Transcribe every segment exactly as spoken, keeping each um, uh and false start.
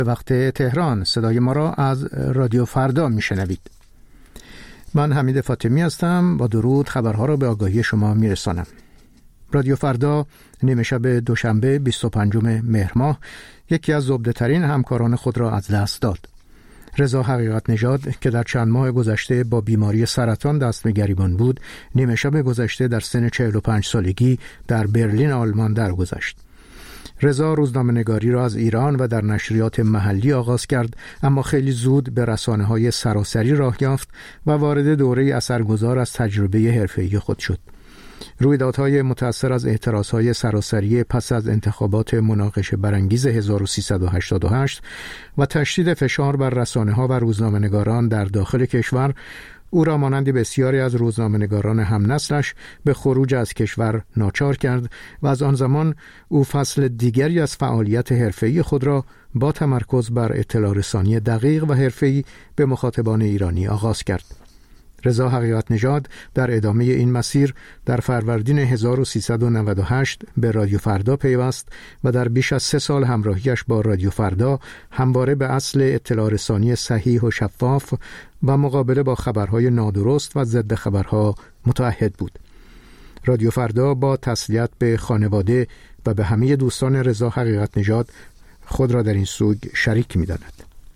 به وقت تهران. صدای ما را از رادیو فردا میشنوید. من حمید فاطمی هستم. با درود خبرها را به آگاهی شما میرسانم. رادیو فردا نیمه شب دوشنبه بیست و پنجم مهر ماه یکی از زبده‌ترین همکاران خود را از دست داد. رضا حقیقت نژاد که در چند ماه گذشته با بیماری سرطان دست به گریبان بود، نیمه شب گذشته در سن چهل و پنج سالگی در برلین آلمان درگذشت. رضا روزنامه‌نگاری را از ایران و در نشریات محلی آغاز کرد، اما خیلی زود به رسانه‌های سراسری راه یافت و وارد دوره اثرگذار از تجربه حرفه‌ای خود شد. رویدادهای متأثر از اعتراضهای سراسری پس از انتخابات مناقشه برانگیز هزار و سیصد و هشتاد و هشت و تشدید فشار بر رسانه‌ها و روزنامه‌نگاران در داخل کشور او را مانند بسیاری از روزنامه‌نگاران هم نسلش به خروج از کشور ناچار کرد و از آن زمان او فصل دیگری از فعالیت حرفه‌ای خود را با تمرکز بر اطلاع رسانی دقیق و حرفه‌ای به مخاطبان ایرانی آغاز کرد. رضا حقیقت نژاد در ادامه این مسیر در فروردین هزار و سیصد و نود و هشت به رادیو فردا پیوست و در بیش از سه سال همراهیش با رادیو فردا همواره به اصل اطلاع رسانی صحیح و شفاف و مقابله با خبرهای نادرست و ضد خبرها متعهد بود. رادیو فردا با تسلیت به خانواده و به همه دوستان رضا حقیقت نژاد خود را در این سوگ شریک می‌داند.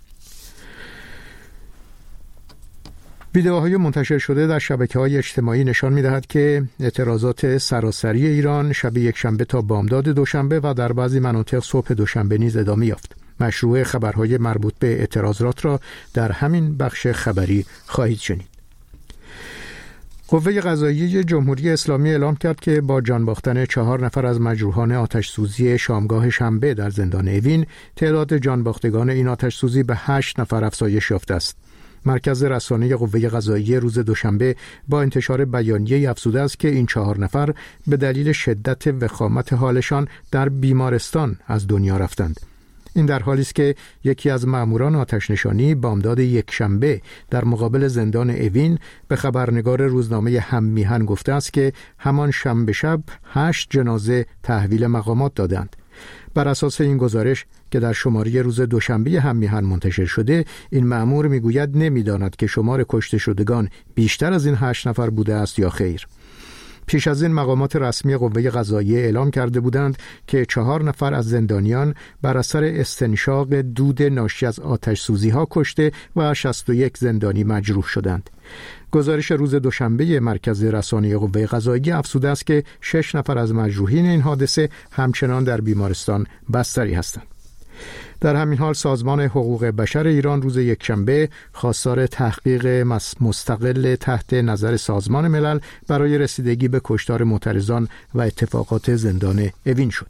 ویدئوهای منتشر شده در شبکه‌های اجتماعی نشان می‌دهد که اعتراضات سراسری ایران شب یکشنبه تا بامداد دوشنبه و در بعضی مناطق صبح دوشنبه نیز ادامه یافت. مشروع خبرهای مربوط به اعتراضات را در همین بخش خبری خواهید شنید. قوه قضاییه جمهوری اسلامی اعلام کرد که با جان باختن چهار نفر از مجروحان آتش‌سوزی شامگاه شنبه در زندان اوین، تعداد جان باختگان این آتش‌سوزی به هشت نفر افزایش یافته است. مرکز رسانه قوه قضاییه روز دوشنبه با انتشار بیانیه‌ای افزوده است که این چهار نفر به دلیل شدت وخامت حالشان در بیمارستان از دنیا رفتند. این در حالی است که یکی از ماموران آتش‌نشانی بامداد یکشنبه در مقابل زندان اوین به خبرنگار روزنامه هم میهن گفته است که همان شنبه شب هشت جنازه تحویل مقامات دادند. بر اساس این گزارش که در شماره روز دوشنبه هم میهن منتشر شده، این مأمور میگوید نمیداند که شمار کشته شدگان بیشتر از این هشت نفر بوده است یا خیر. پیش از این مقامات رسمی قوه قضاییه اعلام کرده بودند که چهار نفر از زندانیان بر اثر استنشاق دود ناشی از آتش سوزی ها کشته و شصت و یک زندانی مجروح شدند. گزارش روز دوشنبه مرکز رسانه قوه قضاییه افزوده است که شش نفر از مجروحین این حادثه همچنان در بیمارستان بستری هستند. در همین حال سازمان حقوق بشر ایران روز یکشنبه خواستار تحقیق مستقل تحت نظر سازمان ملل برای رسیدگی به کشتار معترضان و اتفاقات زندان اوین شد.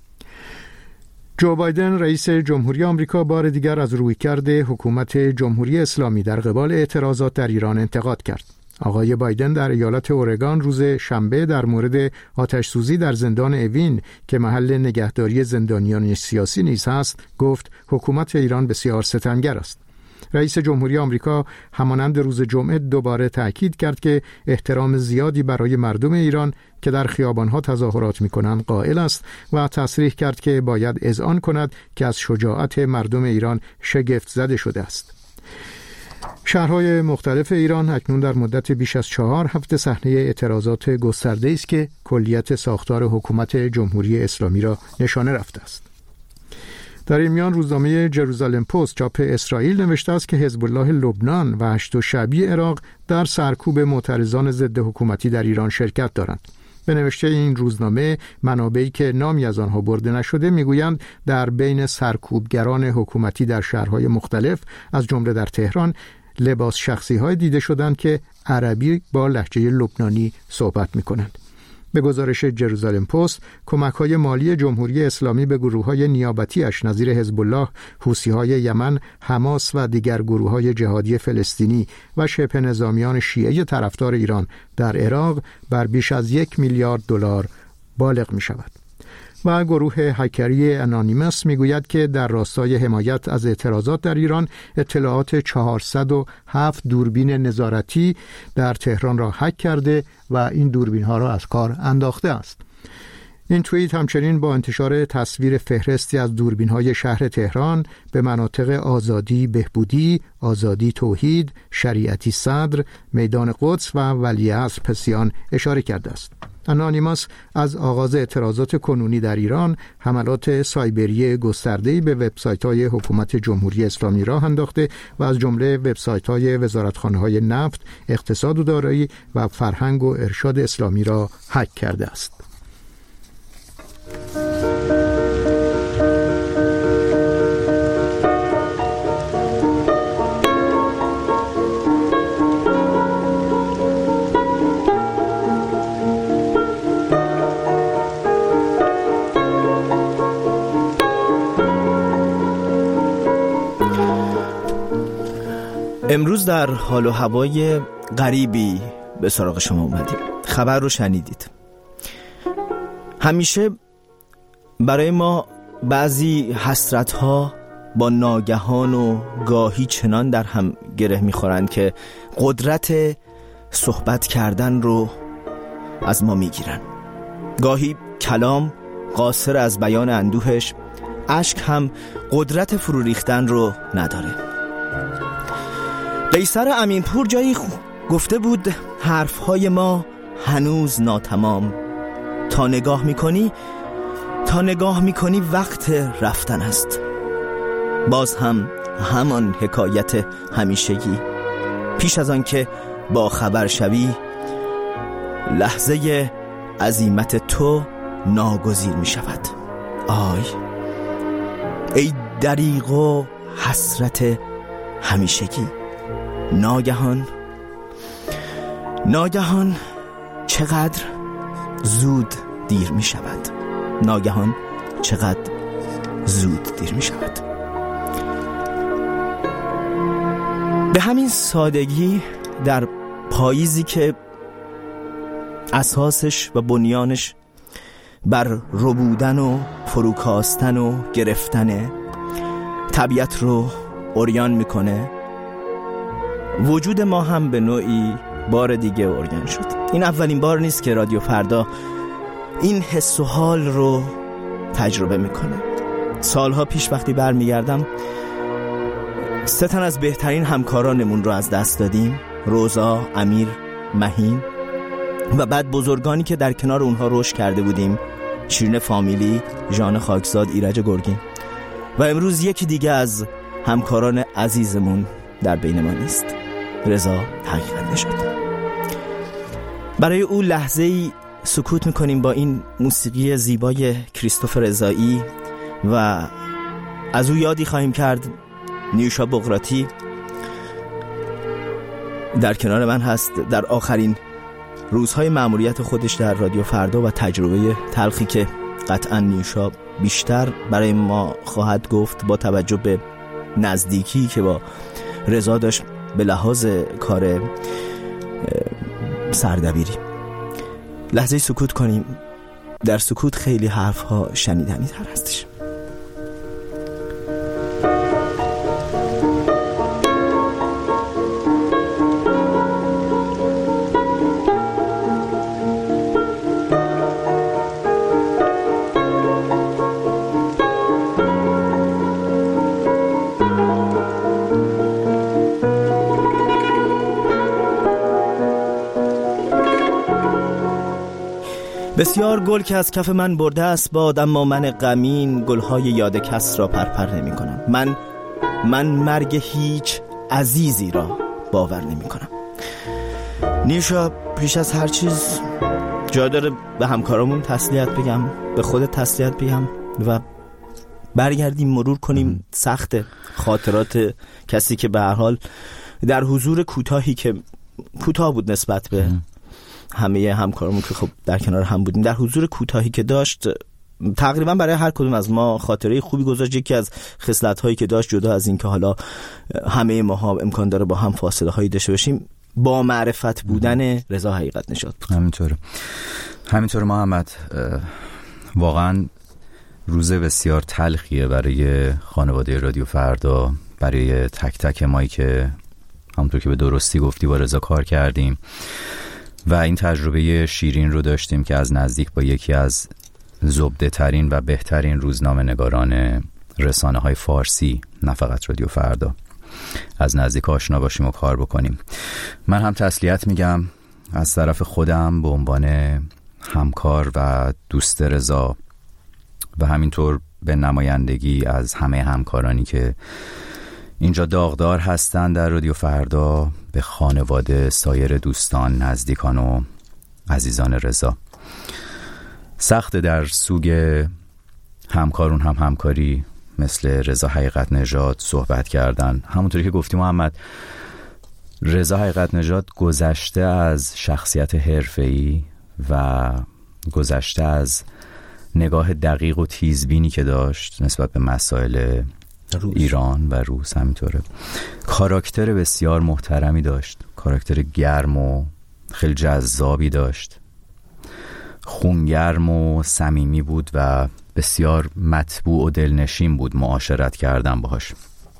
جو بایدن رئیس جمهوری آمریکا بار دیگر از رویکرد حکومت جمهوری اسلامی در قبال اعتراضات در ایران انتقاد کرد. آقای بایدن در ایالت اورگان روز شنبه در مورد آتش‌سوزی در زندان اوین که محل نگهداری زندانیان سیاسی نیز است، گفت حکومت ایران بسیار ستمگر است. رئیس جمهوری آمریکا همانند روز جمعه دوباره تأکید کرد که احترام زیادی برای مردم ایران که در خیابان‌ها تظاهرات می‌کنند قائل است و تصریح کرد که باید اذعان کند که از شجاعت مردم ایران شگفت زده شده است. شهرهای مختلف ایران اکنون در مدت بیش از چهار هفته صحنه اعتراضات گسترده است که کلیت ساختار حکومت جمهوری اسلامی را نشانه رفته است. در این میان روزنامه جروزالم پست چاپ اسرائیل نوشته است که حزب الله لبنان و هشت شعبی عراق در سرکوب معترضان ضد حکومتی در ایران شرکت دارند. به نوشته این روزنامه، منابعی که نامی از آنها برده نشده میگویند در بین سرکوبگران حکومتی در شهرهای مختلف از جمله در تهران لباس شخصی های دیده شدند که عربی با لهجه لبنانی صحبت می کنند. به گزارش جروزالم پست، کمک‌های مالی جمهوری اسلامی به گروه‌های نیابتی‌اش نظیر حزب الله، حوثی‌های یمن، حماس و دیگر گروه‌های جهادی فلسطینی و شبه نظامیان شیعه طرفدار ایران در عراق بر بیش از یک میلیارد دلار بالغ می‌شود. و گروه هکری انانیمس میگوید که در راستای حمایت از اعتراضات در ایران اطلاعات چهارصد و هفت دوربین نظارتی در تهران را هک کرده و این دوربین ها را از کار انداخته است. این توییت همچنین با انتشار تصویر فهرستی از دوربین‌های شهر تهران به مناطق آزادی بهبودی، آزادی توحید، شریعتی صدر، میدان قدس و ولیعصر پسیان اشاره کرده است. انانیماس از آغاز اعتراضات کنونی در ایران حملات سایبری گسترده‌ای به وبسایت‌های حکومت جمهوری اسلامی راه انداخته و از جمله وبسایت‌های وزارتخانه‌های نفت، اقتصاد و دارایی و فرهنگ و ارشاد اسلامی را هک کرده است. امروز در حال و هوای غریبی به سراغ شما اومدیم. خبر رو شنیدید. همیشه برای ما بعضی حسرت‌ها با ناگهان و گاهی چنان در هم گره می‌خورند که قدرت صحبت کردن رو از ما می‌گیرن. گاهی کلام قاصر از بیان اندوهش، اشک هم قدرت فرو ریختن رو نداره. قیصر امینپور جایی گفته بود حرفهای ما هنوز ناتمام، تا نگاه میکنی تا نگاه میکنی وقت رفتن است. باز هم همان حکایت همیشگی، پیش از آن که با خبر شوی لحظه عزیمت تو ناگزیر می شود. آی ای دریغ و حسرت همیشگی، ناگهان ناگهان چقدر زود دیر می شود. ناگهان چقدر زود دیر می شود. به همین سادگی در پاییزی که اساسش و بنیانش بر ربودن و فروکاستن و گرفتن طبیعت رو عریان میکنه، وجود ما هم به نوعی بار دیگه عریان شد. این اولین بار نیست که رادیو فردا این حس و حال رو تجربه میکنه. سالها پیش وقتی برمیگردم، سه تن از بهترین همکارانمون رو از دست دادیم: روزا، امیر، مهین، و بعد بزرگانی که در کنار اونها رشد کرده بودیم: شیرین فامیلی، ژان خاکزاد، ایرج گرگین. و امروز یکی دیگه از همکاران عزیزمون در بین ما نیست: رضا حقیقت نژاد. برای او لحظه‌ای سکوت میکنیم با این موسیقی زیبای کریستوف رضایی و از او یادی خواهیم کرد. نیوشا بقراطی در کنار من هست در آخرین روزهای مأموریت خودش در رادیو فردا و تجربه تلخی که قطعا نیوشا بیشتر برای ما خواهد گفت با توجه به نزدیکی که با رضا داشت به لحاظ کار سردبیری. لحظه سکوت کنیم. در سکوت خیلی حرفها شنیدنی تر هستش. بسیار گل که از کف من برده است باد، اما من غمین گلهای یاد کس را پرپر نمی کنم. من من مرگ هیچ عزیزی را باور نمی کنم. نیوشا، پیش از هر چیز جا داره به همکارامون تسلیت بگم، به خودت تسلیت بگم و برگردیم مرور کنیم سخت خاطرات کسی که به هر حال در حضور کوتاهی که کوتاه بود نسبت به همه همکارمون که خب در کنار هم بودیم، در حضور کوتاهی که داشت تقریبا برای هر کدوم از ما خاطره خوبی گذاشت. یکی از خصلت‌هایی که داشت، جدا از این که حالا همه ما امکان داره با هم فاصله هایی داشته باشیم، با معرفت بودن رضا حقیقت نژاد بود. همینطوره همینطوره محمد. واقعا روز بسیار تلخیه برای خانواده رادیو فردا، برای تک تک مایی که همونطور که به درستی گفتی با رضا کار کردیم و این تجربه شیرین رو داشتیم که از نزدیک با یکی از زبده ترین و بهترین روزنامه نگاران رسانه های فارسی، نه فقط رادیو فردا، از نزدیک آشنا باشیم و کار بکنیم. من هم تسلیت میگم از طرف خودم به عنوان همکار و دوست رضا و همینطور به نمایندگی از همه همکارانی که اینجا داغدار هستن در رادیو فردا، به خانواده، سایر دوستان، نزدیکان و عزیزان رضا. سخت در سوگ همکارون هم همکاری مثل رضا حقیقت نژاد صحبت کردن. همونطوری که گفتی محمد، رضا حقیقت نژاد گذشته از شخصیت حرفه‌ای و گذشته از نگاه دقیق و تیزبینی که داشت نسبت به مسائل روز. ایران و روز، همینطوره کاراکتر بسیار محترمی داشت، کاراکتر گرم و خیلی جذابی داشت، خونگرم و صمیمی بود و بسیار مطبوع و دلنشین بود معاشرت کردن باهاش.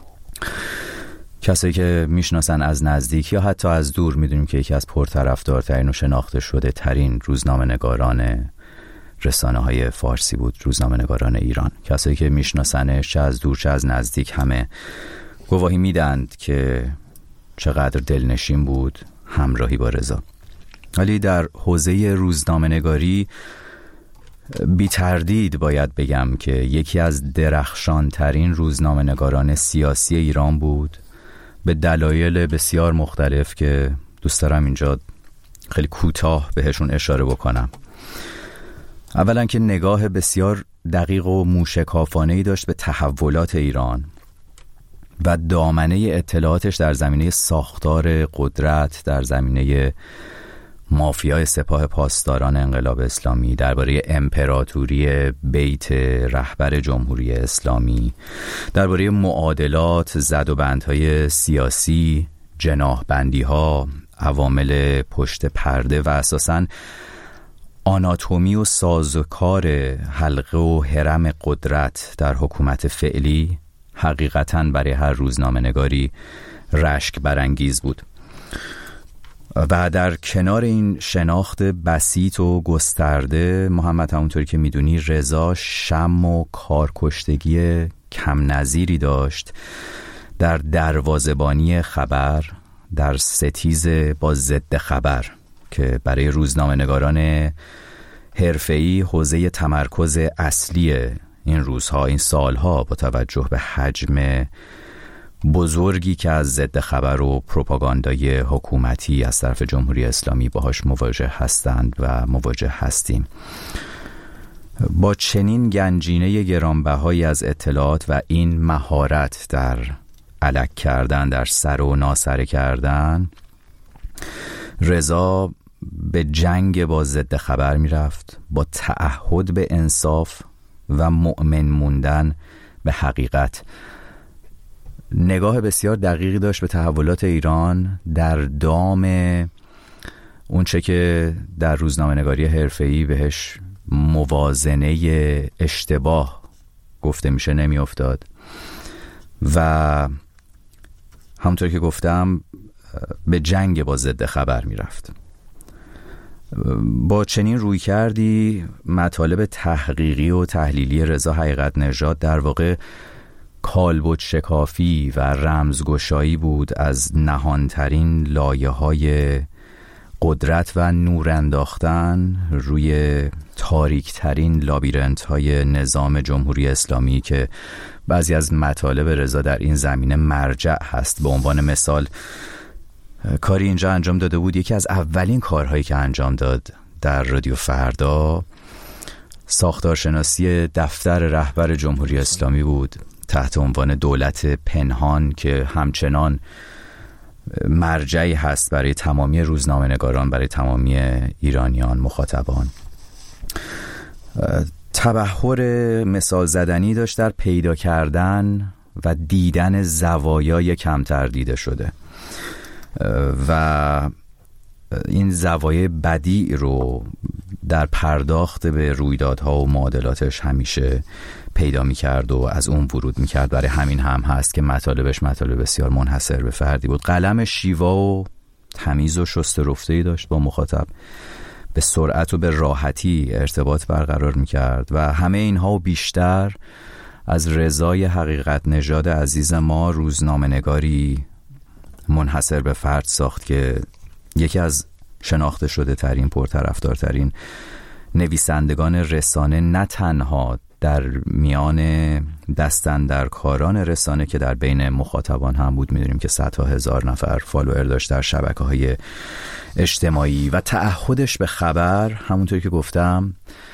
کسایی که میشناسن از نزدیک یا حتی از دور میدونیم که یکی از پرطرفدارترین و شناخته شده ترین روزنامه نگاران رسانه های فارسی بود، روزنامه نگاران ایران. کسایی که میشناسنش چه از دور چه از نزدیک همه گواهی میدند که چقدر دلنشین بود همراهی با رضا. ولی در حوزه روزنامه نگاری بی تردید باید بگم که یکی از درخشان ترین روزنامه نگاران سیاسی ایران بود، به دلایل بسیار مختلف که دوست دارم اینجا خیلی کوتاه بهشون اشاره بکنم. اولا که نگاه بسیار دقیق و موشکافانه‌ای داشت به تحولات ایران و دامنه اطلاعاتش در زمینه ساختار قدرت، در زمینه مافیای سپاه پاسداران انقلاب اسلامی، درباره امپراتوری بیت رهبر جمهوری اسلامی، درباره معادلات، زد و بندهای سیاسی، جناحبندی‌ها، عوامل پشت پرده و اساساً آناتومی و سازوکار حلقه و هرم قدرت در حکومت فعلی حقیقتاً برای هر روزنامه نگاری رشک برانگیز بود. و در کنار این شناخت بسیط و گسترده، محمد همونطوری که میدونی رضا شم و کارکشتگی کم نظیری داشت در دروازه‌بانی خبر، در ستیز با ضد خبر که برای روزنامه نگاران حرفه‌ای حوزه تمرکز اصلی این روزها، این سالها، با توجه به حجم بزرگی که از ضد خبر و پروپاگاندای حکومتی از طرف جمهوری اسلامی باهاش مواجه هستند و مواجه هستیم. با چنین گنجینه گرانبهایی از اطلاعات و این مهارت در الک کردن، در سر و ناسره کردن، رضا به جنگ با ضد خبر می رفت، با تعهد به انصاف و مؤمن موندن به حقیقت. نگاه بسیار دقیقی داشت به تحولات ایران در دام اونچه که در روزنامه نگاری حرفه‌ای بهش موازنه اشتباه گفته میشه نمی افتاد و همونطور که گفتم به جنگ با ضد خبر می رفت. با چنین روی کردی مطالب تحقیقی و تحلیلی رضا حقیقت نژاد در واقع کالبد شکافی و رمزگشایی بود از نهانترین لایه‌های قدرت و نور انداختن روی تاریکترین لابیرنت‌های نظام جمهوری اسلامی که بعضی از مطالب رضا در این زمینه مرجع هست. به عنوان مثال کاری اینجا انجام داده بود، یکی از اولین کارهایی که انجام داد در رادیو فردا ساختارشناسی دفتر رهبر جمهوری اسلامی بود تحت عنوان دولت پنهان که همچنان مرجعی هست برای تمامی روزنامه نگاران، برای تمامی ایرانیان مخاطبان. تبحر مثال زدنی داشت در پیدا کردن و دیدن زوایای کمتر دیده شده و این زوایای بدیع رو در پرداخت به رویدادها و معادلاتش همیشه پیدا می‌کرد و از اون ورود می‌کرد. برای همین هم هست که مطالبش مطالب بسیار منحصر به فردی بود. قلم شیوا و تمیز و شسته رفته‌ای داشت با مخاطب. به سرعت و به راحتی ارتباط برقرار میکرد و همه اینها و بیشتر از رضای حقیقت نژاد عزیز ما روزنامه نگاری منحصر به فرد ساخت که یکی از شناخته شده ترین پرطرفدارترین نویسندگان رسانه نه تنها در میان دستاندرکاران رسانه که در بین مخاطبان هم بود. میدونیم که صدها هزار نفر فالوور داشت در شبکه‌های اجتماعی و تعهدش به خبر همونطوری که گفتم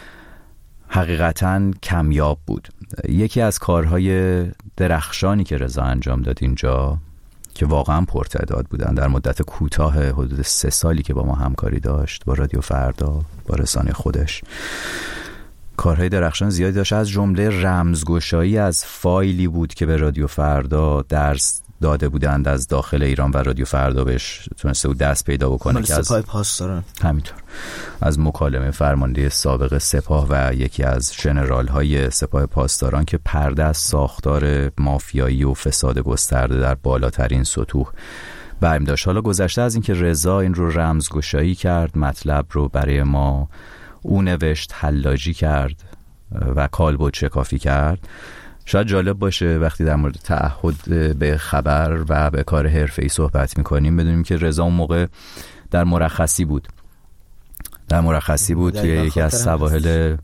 حقیقتاً کمیاب بود. یکی از کارهای درخشانی که رضا انجام داد اینجا که واقعا پرتعداد بودن در مدت کوتاه حدود سه سالی که با ما همکاری داشت با رادیو فردا، با رسانه خودش، کارهای درخشان زیادی داشت. از جمله رمزگشایی از فایلی بود که به رادیو فردا درس داده بودند از داخل ایران و رادیو فردا بهش تونسته بود دست پیدا بکنه که از سپاه پاسداران، همینطور از مکالمه فرمانده سابق سپاه و یکی از ژنرال های سپاه پاسداران که پرده از ساختار مافیایی و فساد گسترده در بالاترین سطوح برمی داشت. حالا گذشته از اینکه رضا این رو رمزگشایی کرد، مطلب رو برای ما او نوشت، حلاجی کرد و کالبد شکافی کرد، شاید جالب باشه وقتی در مورد تعهد به خبر و به کار حرفه‌ای صحبت می‌کنیم بدونیم که رضا اون موقع در مرخصی بود در مرخصی بود که یکی از سواحل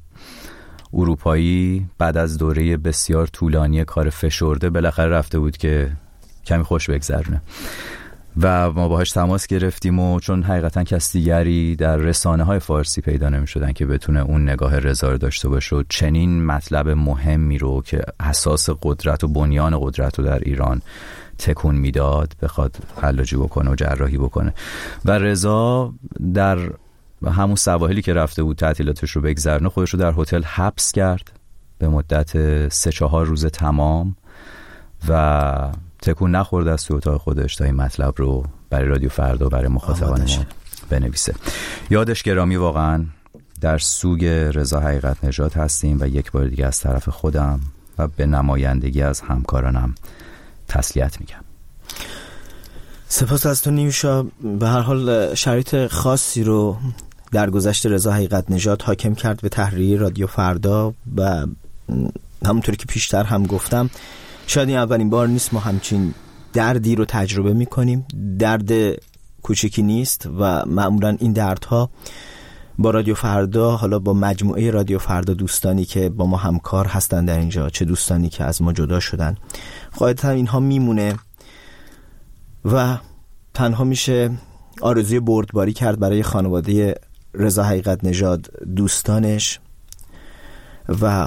اروپایی بعد از دوره بسیار طولانی کار فشرده بالاخره رفته بود که کمی خوش بگذرونه و ما باهاش تماس گرفتیم و چون حقیقتا کس دیگری در رسانه های فارسی پیدا نمی شدن که بتونه اون نگاه رضا رو داشته باشه و چنین مطلب مهمی رو که اساس قدرت و بنیان قدرت رو در ایران تکون میداد بخواد حلاجی بکنه و جراحی بکنه. و رضا در همون سواحلی که رفته بود تعطیلاتش رو بگذرونه خودش رو در هتل حبس کرد به مدت سه چهار روز تمام و تکون نخورد از توی اتاق خودش تا این مطلب رو برای رادیو فردا برای مخاطبان ما بنویسه. یادش گرامی واقعا. در سوگ رضا حقیقت نژاد هستیم و یک بار دیگه از طرف خودم و به نمایندگی از همکارانم تسلیت میگم. سپاس از تو نیوشا. به هر حال شرایط خاصی رو در گذشت رضا حقیقت نژاد حاکم کرد به تحریری رادیو فردا و همونطوری که پیشتر هم گفتم شاید این اولین بار نیست ما همچین دردی رو تجربه میکنیم. درد کوچکی نیست و معمولا این دردها با رادیو فردا، حالا با مجموعه رادیو فردا، دوستانی که با ما همکار هستن در اینجا، چه دوستانی که از ما جدا شدن، قاعدتا اینها میمونه و تنها میشه آرزوی بردباری کرد برای خانواده رضا حقیقت نژاد، دوستانش و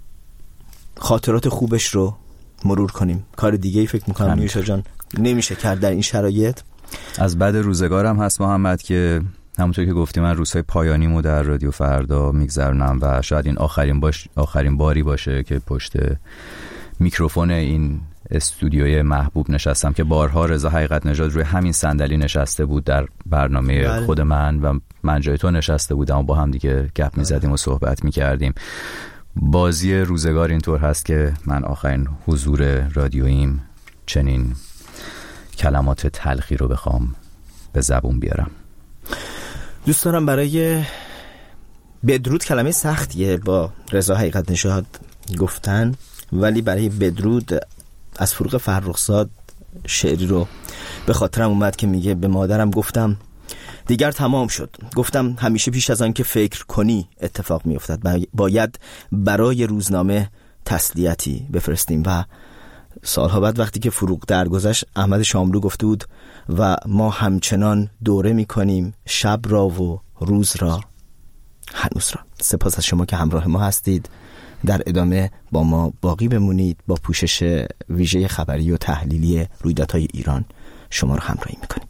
خاطرات خوبش رو مرور کنیم. کار دیگه ای فکر میکنم نیوشا جان نمیشه کرد در این شرایط. از بعد روزگارم هست محمد که همونطور که گفتی من روزهای پایانیمو در رادیو فردا میگذرونم و شاید این آخرین باش آخرین باری باشه که پشت میکروفون این استودیوی محبوب نشستم که بارها رضا حقیقت نژاد روی همین صندلی نشسته بود در برنامه بله. خود من و من جای تو نشسته بودم و با هم دیگه گپ میزدیم و صحبت میکردیم. بازی روزگار اینطور هست که من آخرین حضور رادیوییم چنین کلمات تلخی رو بخوام به زبون بیارم. دوست دارم برای بدرود، کلمه سختیه با رضا حقیقت نژاد گفتن، ولی برای بدرود از فروغ فرخزاد شعری رو به خاطرم اومد که میگه به مادرم گفتم دیگر تمام شد، گفتم همیشه پیش از آن که فکر کنی اتفاق میافتد، باید برای روزنامه تسلیتی بفرستیم. و سالها بعد وقتی که فروغ درگذشت، احمد شاملو گفته بود و ما همچنان دوره میکنیم شب را و روز را هنوز را. سپاس از شما که همراه ما هستید. در ادامه با ما باقی بمونید. با پوشش ویژه خبری و تحلیلی رویدادهای ایران شما رو همراهی میکنیم.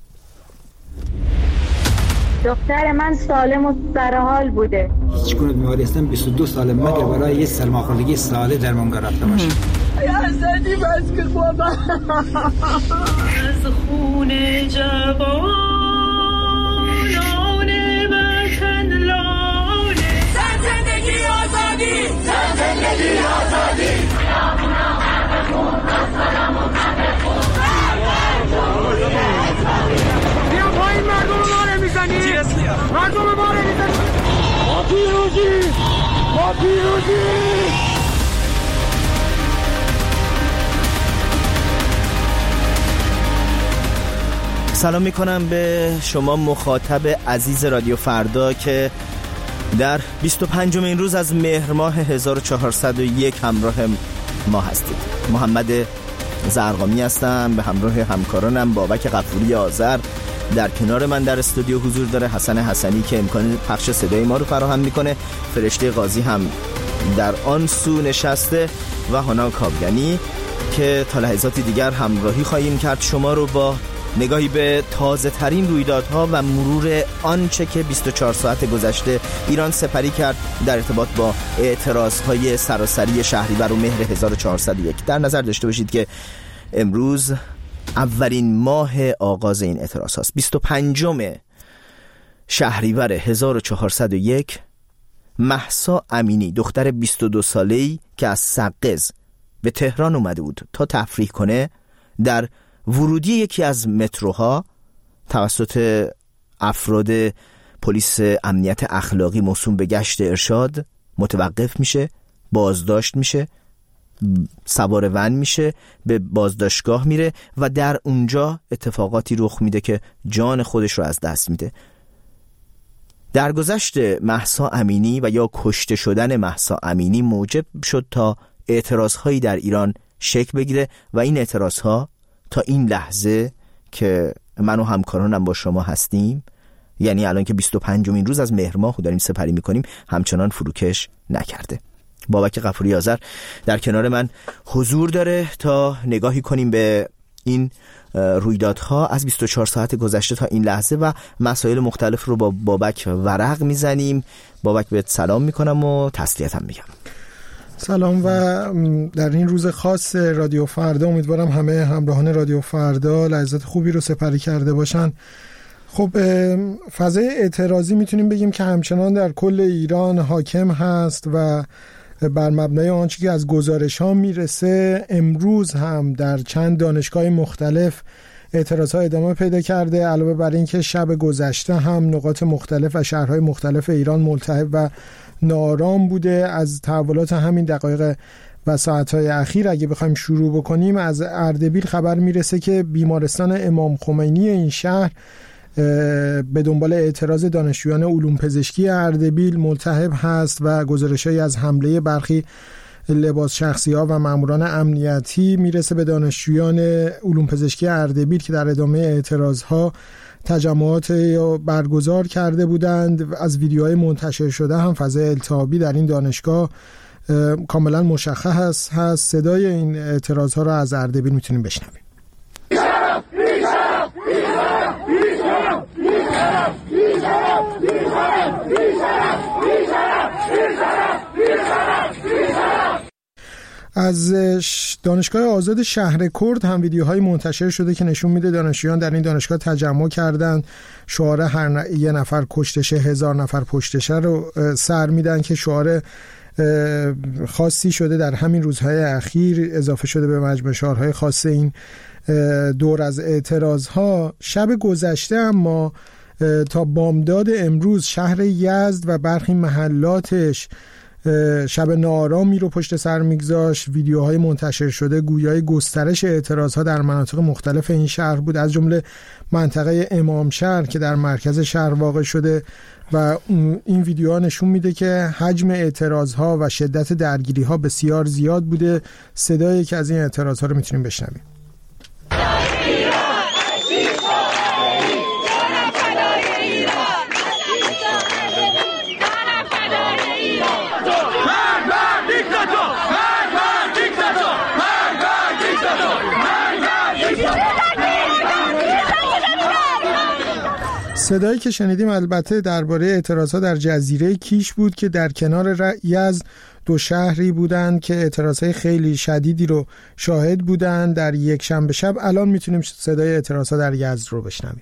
دختر من سالم و سرحال بوده. هیچ گونه بیماری هستم بیست و دو سال مگر برای یه سرماخوردگی ساده درمانگاه رفته باشم. یا زدی بس که بابا از خون جوانان وطن لاله زن زندگی آزادی، زن زندگی آزادی. بیا پایین، مردم ما رو میزنی، مردم ما رو میزنی. پیروزی. سلام میکنم به شما مخاطب عزیز رادیو فردا که در بیست و پنجمین این روز از مهر ماه هزار و چهارصد و یک همراه ما هستید. محمد زرقامی هستم، به همراه همکارانم بابک غفوری آذر. در کنار من در استودیو حضور داره حسن حسنی که امکان پخش صدای ما رو فراهم میکنه. فرشته قاضی هم در آن سو نشسته و هانا کابگنی که تا لحظاتی دیگر همراهی خواهیم کرد شما رو با نگاهی به تازه ترین رویدادها و مرور آنچه که بیست و چهار ساعت گذشته ایران سپری کرد در ارتباط با اعتراضهای سراسری شهریور و مهر هزار و چهارصد و یک. در نظر داشته باشید که امروز اولین ماه آغاز این اعتراض هاست. بیست و پنجم شهریور هزار و چهارصد و یک مهسا امینی دختر بیست و دو ساله‌ای که از سقز به تهران اومده بود تا تفریح کنه در ورودی یکی از متروها توسط افراد پلیس امنیت اخلاقی موسوم به گشت ارشاد متوقف میشه، بازداشت میشه، سوار ون میشه، به بازداشتگاه میره و در اونجا اتفاقاتی رخ میده که جان خودش رو از دست میده. درگذشت مهسا امینی و یا کشته شدن مهسا امینی موجب شد تا اعتراضهایی در ایران شکل بگیره و این اعتراضها تا این لحظه که من و همکارانم با شما هستیم، یعنی الان که بیست و پنجمین روز از مهر ماه داریم سپری میکنیم، همچنان فروکش نکرده. بابک غفوری آذر در کنار من حضور داره تا نگاهی کنیم به این رویدادها از بیست و چهار ساعت گذشته تا این لحظه و مسائل مختلف رو با بابک ورق میزنیم. بابک بهت سلام میکنم و تسلیتم میگم. سلام و در این روز خاص رادیو فردا امیدوارم همه همراهان رادیو فردا لحظات خوبی رو سپری کرده باشن. خب فضای اعتراضی میتونیم بگیم که همچنان در کل ایران حاکم هست و بر مبنای آنچه که از گزارش ها میرسه امروز هم در چند دانشگاه مختلف اعتراض ها ادامه پیدا کرده، علاوه بر این که شب گذشته هم نقاط مختلف و شهرهای مختلف ایران ملتهب و نارام بوده. از تحولات همین دقایق و ساعتهای اخیر اگه بخوایم شروع بکنیم، از اردبیل خبر میرسه که بیمارستان امام خمینی این شهر به دنبال اعتراض دانشجویان علوم پزشکی اردبیل ملتهب هست و گزارش‌هایی از حمله برخی لباس شخصی ها و ماموران امنیتی میرسه به دانشجویان علوم پزشکی اردبیل که در ادامه اعتراض ها تجمعات برگزار کرده بودند. از ویدیوهای منتشر شده هم فضای التهابی در این دانشگاه کاملا مشخص هست. صدای این اعتراض ها را از اردبیل میتونیم بشنویم. از دانشگاه آزاد شهر کرد هم ویدیوهای منتشر شده که نشون میده دانشجویان در این دانشگاه تجمع کردند، شعار هر یه نفر کشتشه هزار نفر پشتشه رو سر میدن که شعار خاصی شده در همین روزهای اخیر، اضافه شده به مجموع شعارهای خاص این دور از اعتراض ها. شب گذشته اما تا بامداد امروز شهر یزد و برخی محلاتش شب نارامی رو پشت سر میگذاشت. ویدیوهای منتشر شده گویای گسترش اعتراضها در مناطق مختلف این شهر بود، از جمله منطقه امام شهر که در مرکز شهر واقع شده و این ویدیوها نشون میده که حجم اعتراضها و شدت درگیریها بسیار زیاد بوده. صدایی که از این اعتراضها رو میتونیم بشنویم. صدایی که شنیدیم البته درباره اعتراضات در جزیره کیش بود که در کنار یزد دو شهری بودند که اعتراضات خیلی شدیدی رو شاهد بودند در یک شنبه شب. الان میتونیم صدای اعتراضات در یزد رو بشنویم.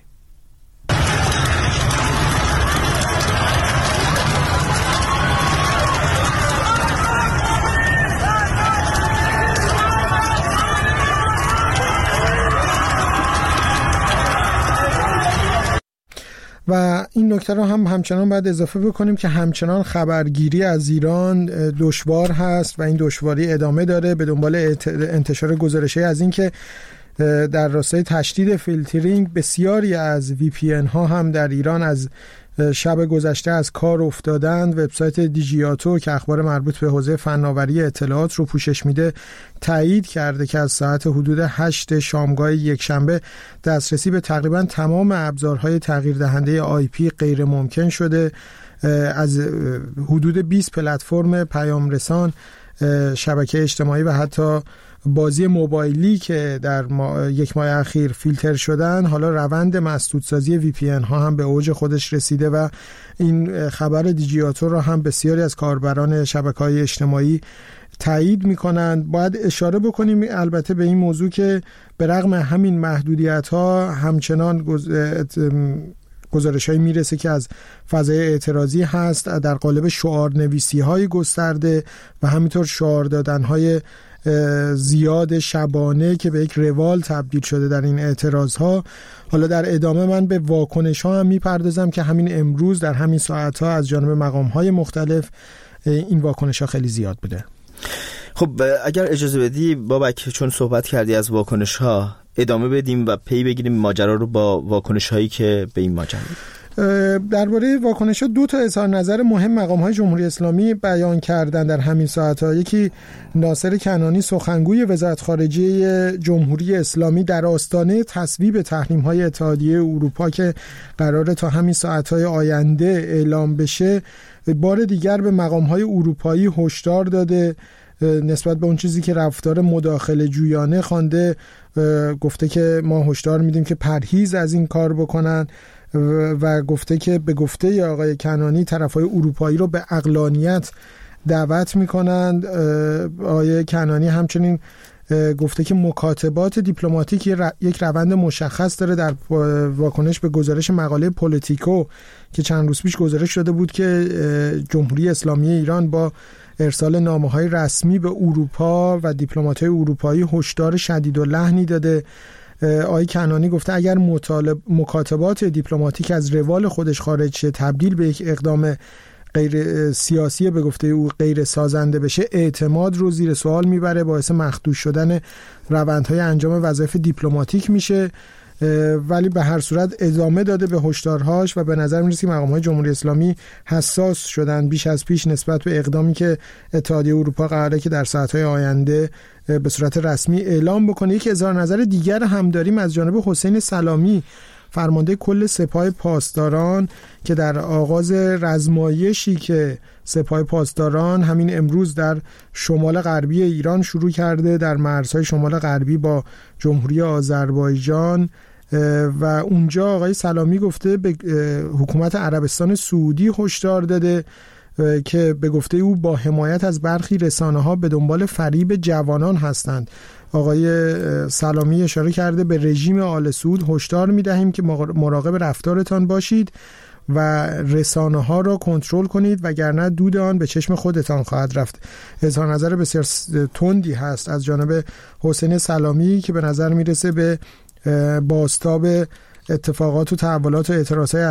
و این نکته رو هم همچنان باید اضافه بکنیم که همچنان خبرگیری از ایران دشوار هست و این دشواری ادامه داره به دنبال انتشار گزارش‌های از این که در راستای تشدید فیلترینگ بسیاری از وی پی ان ها هم در ایران از شب گذشته از کار افتادند. وبسایت دیجیاتو که اخبار مربوط به حوزه فناوری اطلاعات رو پوشش میده تایید کرده که از ساعت حدود هشت شامگاه یک شنبه دسترسی به تقریبا تمام ابزارهای تغییر دهنده آی پی غیر ممکن شده. از حدود بیست پلتفرم پیام رسان، شبکه اجتماعی و حتی بازی موبایلی که در ما یک ماه اخیر فیلتر شدن، حالا روند مسدودسازی وی پی ان ها هم به اوج خودش رسیده و این خبر دیجیاتو را هم بسیاری از کاربران شبکه‌های اجتماعی تایید می‌کنند. باید اشاره بکنیم البته به این موضوع که به رغم همین محدودیت‌ها همچنان گز... گزارش‌هایی میرسه که از فضای اعتراضی هست در قالب شعار نویسی‌های گسترده و همینطور شعار دادن‌های زیاد شبانه که به یک روال تبدیل شده در این اعتراض‌ها. حالا در ادامه من به واکنش‌ها هم میپردازم که همین امروز در همین ساعت‌ها از جانب مقام‌های مختلف این واکنش‌ها خیلی زیاد بوده. خب اگر اجازه بدی بابک، چون صحبت کردی از واکنش‌ها، ادامه بدیم و پی بگیریم ماجرا رو با واکنش‌هایی که به این ماجرا. درباره واکنش‌ها دو تا اظهار نظر مهم مقام‌های جمهوری اسلامی بیان کردن در همین ساعت‌ها. یکی ناصر کنانی سخنگوی وزارت خارجه جمهوری اسلامی در آستانه تصویب تحریم‌های اتحادیه اروپا که قراره تا همین ساعت‌های آینده اعلام بشه، بار دیگر به مقام‌های اروپایی هشدار داده نسبت به اون چیزی که رفتار مداخله جویانه خوانده. گفته که ما هشدار میدیم که پرهیز از این کار بکنن و گفته که به گفته آقای کنانی طرفای اروپایی رو به عقلانیت دعوت میکنند. آقای کنانی همچنین گفته که مکاتبات دیپلماتیک یک روند مشخص داره. در واکنش به گزارش مقاله پولیتیکو که چند روز پیش گزارش شده بود که جمهوری اسلامی ایران با ارسال نامه‌های رسمی به اروپا و دیپلمات‌های اروپایی هشدار شدید و لحنی داده. آقای کنانی گفته اگر مطالب مکاتبات دیپلماتیک از روال خودش خارج شه، تبدیل به یک اقدام غیر سیاسی به گفته او غیر سازنده بشه، اعتماد رو زیر سوال میبره، باعث مخدوش شدن روندهای انجام وظایف دیپلماتیک میشه. ولی به هر صورت ادامه داده به هشدارهاش و به نظر میرسه مقام‌های جمهوری اسلامی حساس شدن بیش از پیش نسبت به اقدامی که اتحادیه اروپا قراره که در ساعت‌های آینده به صورت رسمی اعلام بکنه. یک اظهار نظر دیگر هم داریم از جانب حسین سلامی، فرمانده کل سپاه پاسداران، که در آغاز رزمایشی که سپاه پاسداران همین امروز در شمال غربی ایران شروع کرده، در مرزهای شمال غربی با جمهوری آذربایجان، و اونجا آقای سلامی گفته به حکومت عربستان سعودی هشدار داده که به گفته او با حمایت از برخی رسانه‌ها به دنبال فریب جوانان هستند. آقای سلامی اشاره کرده به رژیم آل سعود هشدار می‌دهیم که مراقب رفتارتان باشید و رسانه ها را کنترل کنید وگرنه دود آن به چشم خودتان خواهد رفت. اظهار نظر بسیار تندی هست از جانب حسین سلامی که به نظر میرسه به بازتاب اتفاقات و تحولات و اعتراضات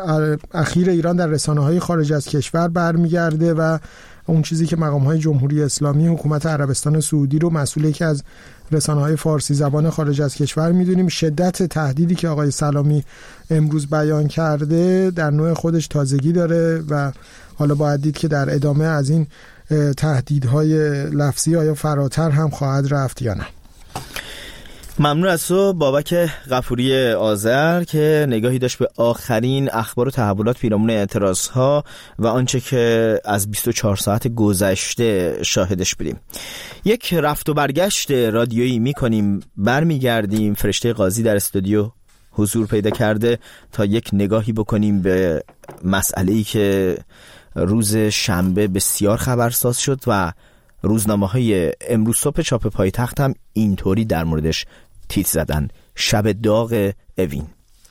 اخیر ایران در رسانه‌های خارج از کشور برمیگرده و اون چیزی که مقام‌های جمهوری اسلامی حکومت عربستان سعودی رو مسئول یکی از رسانه‌های فارسی زبان خارج از کشور می‌دونیم. شدت تهدیدی که آقای سلامی امروز بیان کرده در نوع خودش تازگی داره و حالا باید دید که در ادامه از این تهدیدهای لفظی آیا فراتر هم خواهد رفت یا نه. ممنون از تو بابک غفوری آذر که نگاهی داشت به آخرین اخبار و تحولات پیرامون اعتراضها و آنچه که از بیست و چهار ساعت گذشته شاهدش بودیم. یک رفت و برگشت رادیویی میکنیم، برمیگردیم. فرشته قاضی در استودیو حضور پیدا کرده تا یک نگاهی بکنیم به مسئله‌ای که روز شنبه بسیار خبرساز شد و روزنامه‌های امروز صبح چاپ پایتخت هم اینطوری در موردش تیتر زدن: شب داغ اوین.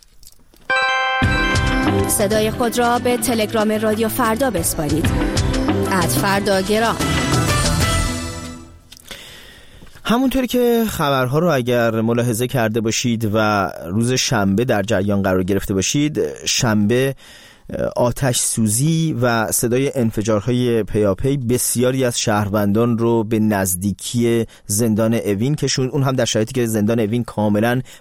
صدای خود را به تلگرام رادیو فردا بسپارید. ات فردا گرام. همونطوری که خبرها رو اگر ملاحظه کرده باشید و روز شنبه در جریان قرار گرفته باشید، شنبه آتش سوزی و صدای انفجارهای پیاپی بسیاری از شهروندان رو به نزدیکی زندان اوین کشوند، اون هم در شرایطی که زندان اوین کاملا